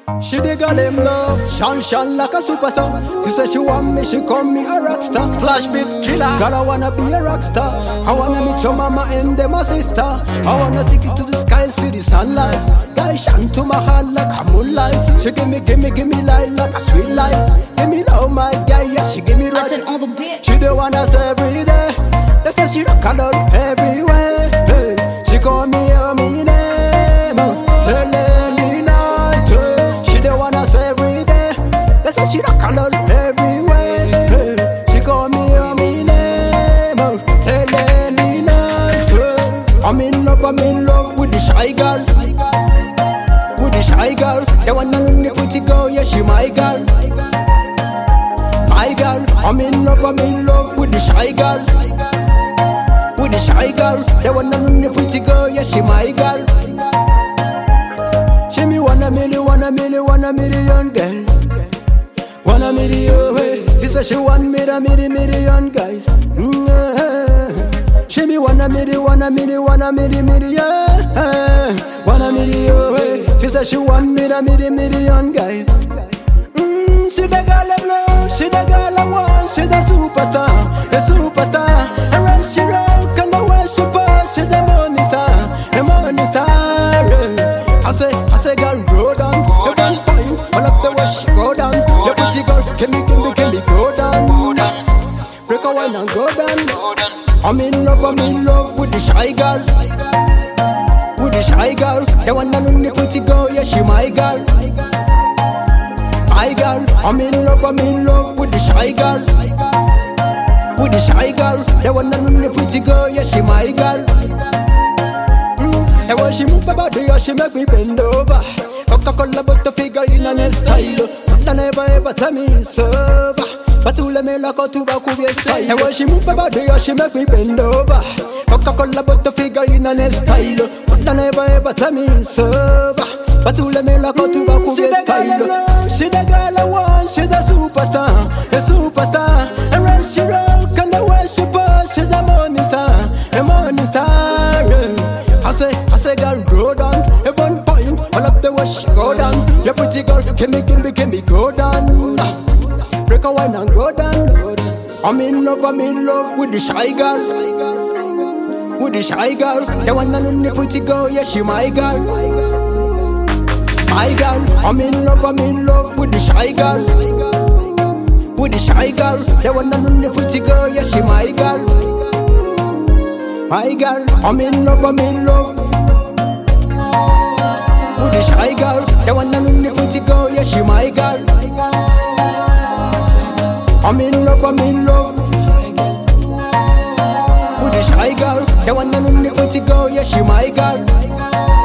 She the girl him love, shine like a superstar. She say she want me, she call me a rockstar. Flash beat killer, girl I wanna be a rockstar. I wanna meet your mama and them my sister. I wanna take it to the sky, see the sunlight. Girl shine to my heart like a moonlight. She give me light like a sweet life. Give me love my girl, yeah she give me right. On the beat. She the one that's every day. They say she rock a lot everywhere. Hey, she call me her me name. Hey, lady night. Hey, she the one that's every day. They say she rock a lot everywhere. Hey, she call me her me name. Hey, lady night. Hey, I'm in love with the shy girl. With the shy girl. The one and only pretty girl, yeah she my girl. My girl, I'm in love with the shy girl. With the shy girl, the one and only pretty girl, yeah she my girl. She me want a million girl. 1 million, hey. She say she want me a million guys. She me want a million, 1 million, hey. She say she want me a million guys. She the girl I love, she the girl I want. She's a superstar. And when she rock and the way she push, she's a money star. Yeah. I say, girl, go down. You one point, all up the way she go down. You pretty girl, give me, go down. Break a wine and go down. I'm in love with the shy girl. With the shy girl, the one and only pretty girl, yeah she my girl. My girl, I'm in love with the shy girl. With the shy girl, the one and only pretty girl, yeah she my girl. And when she move her body, she make me bend over. Coca-Cola but the figure in a style. But never tell me so. But to let me lock out to back with your style. And when she move her body, she make me bend over. Coca-Cola but the figure in a style. But never tell me so. But to let me lock out to back with your style. She the girl I want, she's a superstar. And when she rock and the way she push, she's a money star. Yeah. I say, girl, go down. At one point, all up the way she go down. You pretty girl, give me, go down. Break a wine and go down. I'm in love with the shy girl. With the shy girl, the one and only pretty girl, yeah she my girl. My girl, I'm in love with the shy girl. With the shy girl, the one and only pretty girl, yeah she my girl. My girl, I'm in love with the shy girl, the one and only pretty girl, yeah she my girl. I'm in love with the shy girl, the one and only pretty girl, yeah she my girl.